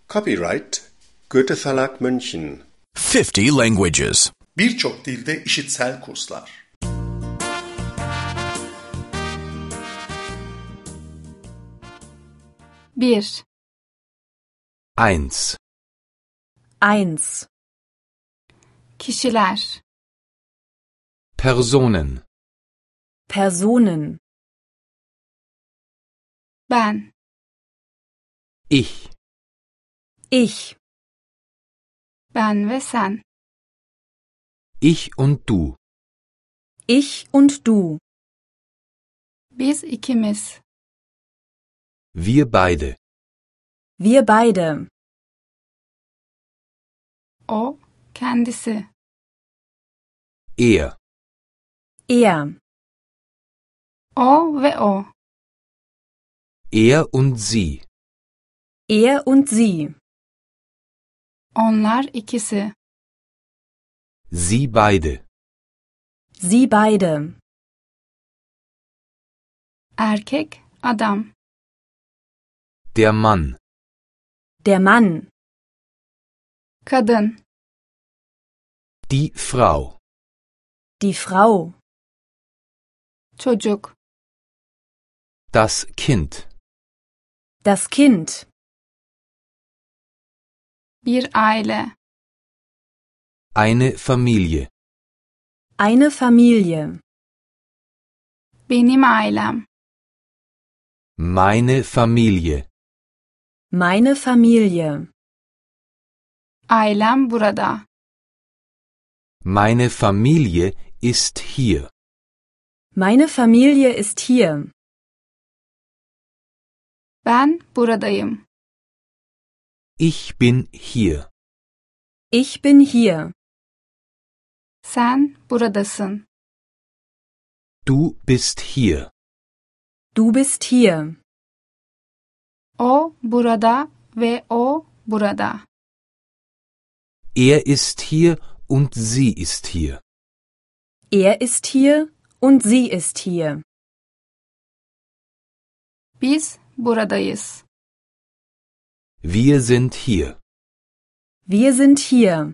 Copyright Goethe Verlag München. 50 languages. Birçok dilde işitsel kurslar. Bir. 1. 1. Kişiler. Personen. Personen. Ben. Ich. Ich. Ben ve sen. Ich und du. Ich und du. Biz ikimiz. Wir beide. Wir beide. O, kendisi. Er. Er. O ve o. Er und sie. Er und sie. Onlar ikisi. Sie beide. Sie beide. Erkek, adam. Der Mann. Der Mann. Kadın. Die Frau. Die Frau. Çocuk. Das Kind. Das Kind. Bir aile. Eine Familie. Eine Familie. Benim ailem. Meine Familie. Meine Familie. Ailem burada. Meine Familie ist hier. Meine Familie ist hier. Ben buradayım. Ich bin hier. Ich bin hier. Sen buradasın. Du bist hier. Du bist hier. O burada ve o burada. Er ist hier und sie ist hier. Er ist hier und sie ist hier. Biz buradayız. Wir sind hier. Wir sind hier.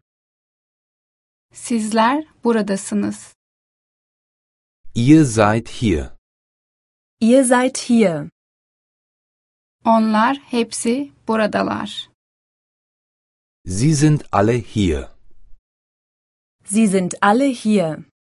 Sizler buradasınız. Ihr seid hier. Ihr seid hier. Onlar hepsi buradalar. Sie sind alle hier. Sie sind alle hier.